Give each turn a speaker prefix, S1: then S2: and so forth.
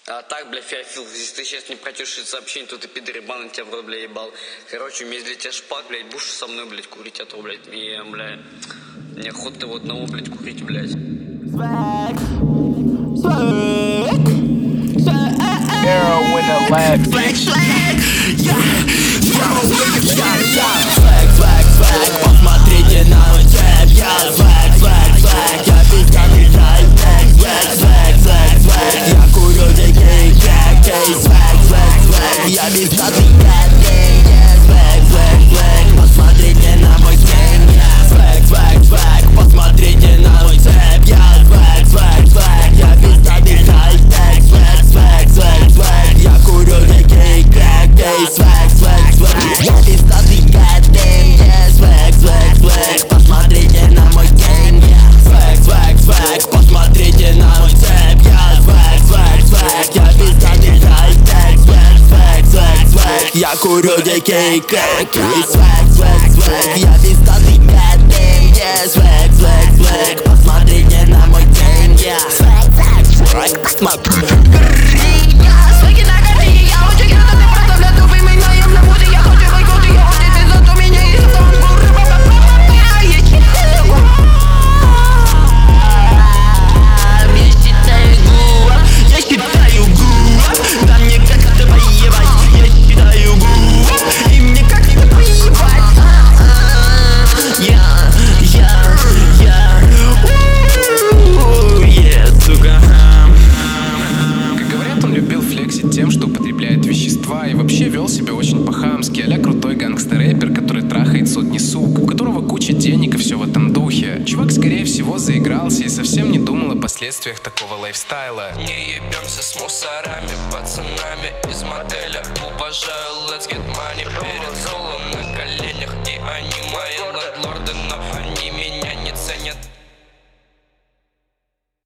S1: А так, бля, Феофил, если ты сейчас не протешишь сообщение, то ты пидор ебаный, тебя в рот, бля, ебал. Короче, у меня для тебя шпак, блядь, будешь со мной, блядь, курить, а то, блядь, бля, мне охота вот одного, блядь, курить, блядь.
S2: Swag, swag, swag. Arrow in the lab, bitch. Swag, swag, swag, посмотрите на мой цепь. Я swag, swag, swag, я пиздатый тайп. Swag, swag, swag, swag, я курю дикий крэк. Swag, swag, swag, я пиздатый тайп. Swag, swag, swag, посмотрите на мой цепь. Swag, swag, swag, посмотрите на мой цепь. Я swag, swag, swag, я пиздатый тайп. Swag, swag, swag, swag, я курю дикий крэк. Swag, swag, swag, я пиздатый goddamn. Swag, swag, swag, посмотрите на мой game. Swag, swag, swag, посмотрите на мой цепь. Я swag, swag, swag, я пиздатый тайп. Swag, swag, swag, swag, я курю дикий крэк. Swag, swag, swag, я пиздатый goddamn. Swag, swag, swag, посмотрите на мой game. Swag, swag, swag,
S3: Свеки на горе, я очень рада, ты просто в лету, вы меня ем на море. Я хочу бойкоты, я хочу, ты зато меня и зато он был рыба. Я считаю губ, да мне как-то поебать. Я считаю губ, и мне как-то поебать. Сука.
S4: Как говорят, он любил флексить тем, что употребляет вещества, и вообще вел себя очень по-хамски. А-ля крутой гангстер-рэпер, который трахает сотни сук, у которого куча денег и все в этом духе. Чувак, скорее всего, заигрался и совсем не думал о последствиях такого лайфстайла.
S5: Не ебемся с мусорами, пацанами из моделя. Уважаю, let's get money перед золом.